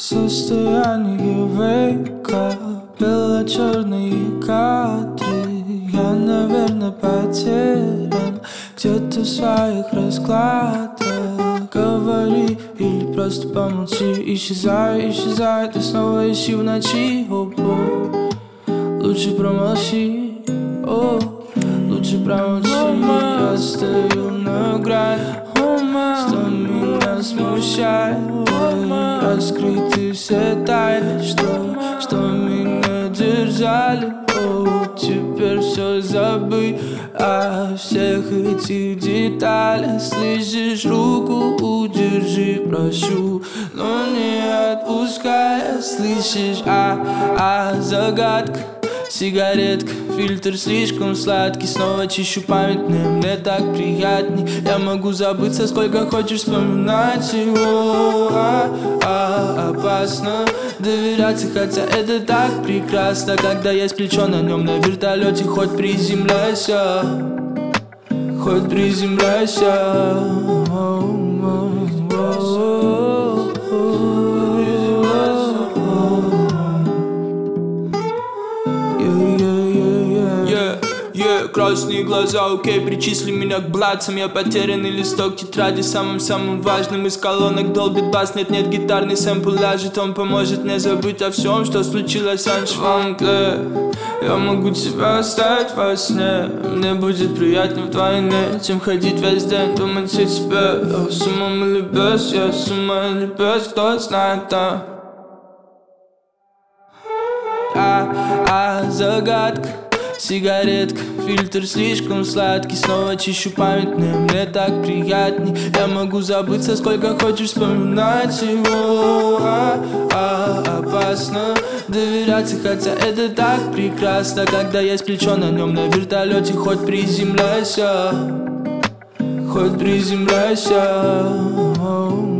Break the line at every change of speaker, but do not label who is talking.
Состояние века, бело-черные кадры. Я, наверное, потерян где-то в своих раскладах. Говори или просто помолчи. Исчезай, исчезай, ты снова ищи в ночи. Лучше промолчи, лучше промолчи. Я стою на грани, что меня смущает. Раскрыты все тайны, что меня держали. Теперь все забыть о всех этих деталях. Слышишь, руку удержи, прошу, но не отпускай. Слышишь, загадка, сигаретка, фильтр слишком сладкий. Снова чищу память, мне так приятней. Я могу забыться, сколько хочешь вспоминать его. Опасно доверяться, хотя это так прекрасно. Когда есть плечо на нем на вертолете, хоть приземляйся, хоть приземляйся. Красные глаза, окей, причисли меня к блатцам. Я потерянный листок тетради, самым-самым важным из колонок долбит бас. Нет, гитарный сэмпл ляжет, он поможет мне забыть о всем, что случилось раньше в Англии. Я могу тебя оставить во сне, мне будет приятно вдвойне, чем ходить весь день, думать о тебе. Я с умом или без, я с ума или без, кто знает там. Загадка, сигаретка, фильтр слишком сладкий. Снова чищу память, мне так приятней. Я могу забыться, сколько хочешь вспоминать его. Опасно доверяться, хотя это так прекрасно. Когда есть плечо на нем на вертолете, хоть приземляйся, хоть приземляйся.